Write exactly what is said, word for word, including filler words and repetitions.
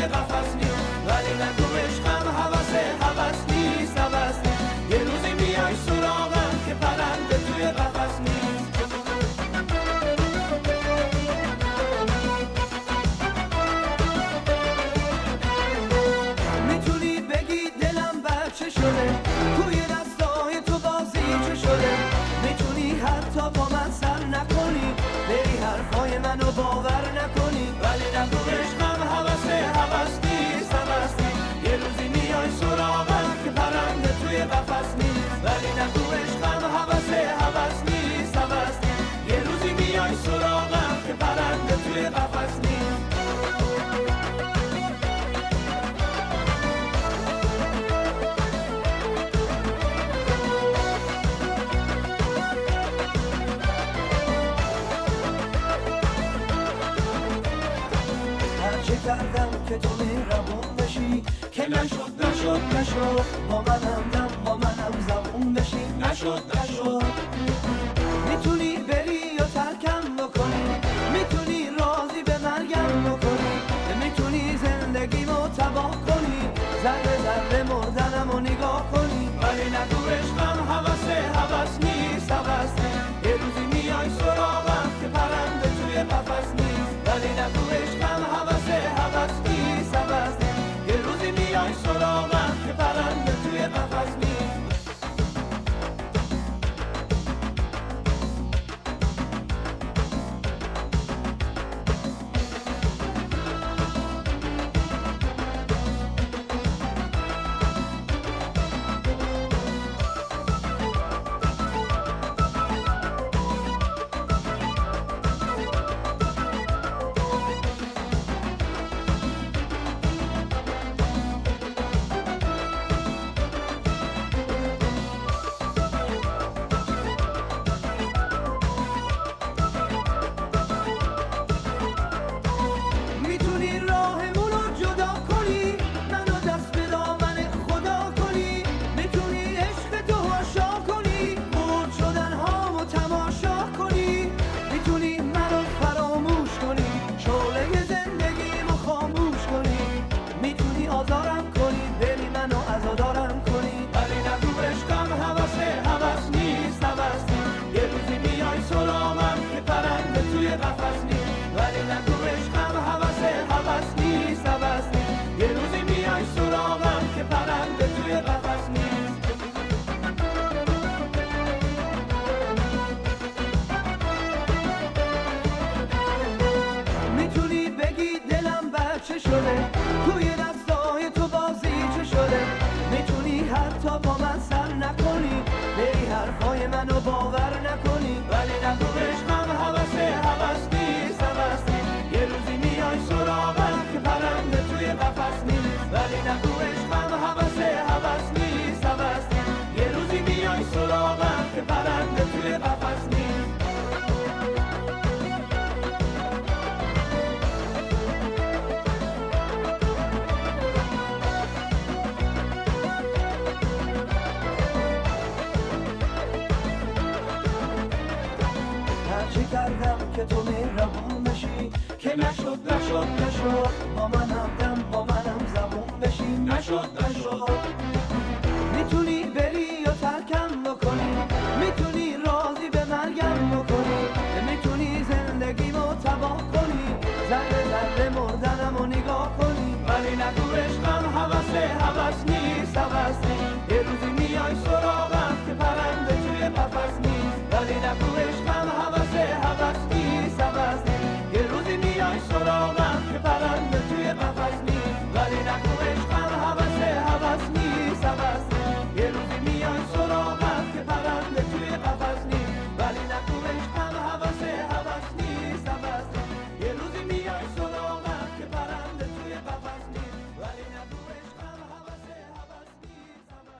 قفس نیست ولی نگو عشقم هوسه هوس نیست هوس نیست یه روزی میای سراغم که پرنده توی قفس نیست میتونی بگی دلم بچه شده توی دستای تو بازی چه شده میتونی حتی با من سر نکنی بری حرفای منو باور نکنی ولی نگو عشقم هوسه هوس نیست هوس نیست یه روزی میای سراغم که پرنده توی قفس نیست ولی نگو عشقم هوسه هوس نیست هوس نیست یه روزی میای سراغم که پرنده توی قفس نیست چه کردم که تو مهربون بشی که نشد نشد نشد با منم دم با منم زبون بشی نشد نشد میتونی بری یا ترکم بکنی میتونی راضی به مرگم بکنی میتونی زندگیمو تباه کنی ذره ذره مردنمو نگاه کنی ولی نگو عشقم هوسه هوس نیست هوس نیست یه روزی میای سراغم که پرنده توی قفس نیست ولی نگو عشقم هوسه هوس نیست هوس نیست یه روزی میای سراغم که پرنده توی قفس نیست چه شده توی دستای تو بازی چه شده میتونی حتی با من سر نکنی بری حرفای منو باور نکنی ولی نگو عشقم هوسه هوس نیست هوس نیست یه روزی میای سراغم که پرنده توی قفس نیست ولی نگو عشقم هوسه هوس نیست هوس نیست یه روزی میای سراغم که پرنده توی قفس نیست چه کردم که تو مهربون بشی که نشد نشد نشد با منم دم با منم زبون بشی نشد نشد میتونی بری یا ترکم بکنی میتونی راضی به مرگم بکنی میتونی زندگیمو تباه کنی ذره ذره مردنمو نگاه کنی ولی نگو عشقم هوسه هوس نیست هوس نیست یه روزی میای سراغم که پرنده توی قفس نیست ولی نگو عشقم هوسه هوس نیست هوس نیست یه روزی میای سراغم که پرنده توی قفس نیست ولی نگو عشقم هوسه هوس نیست هوس نیست یه روزی میای سراغم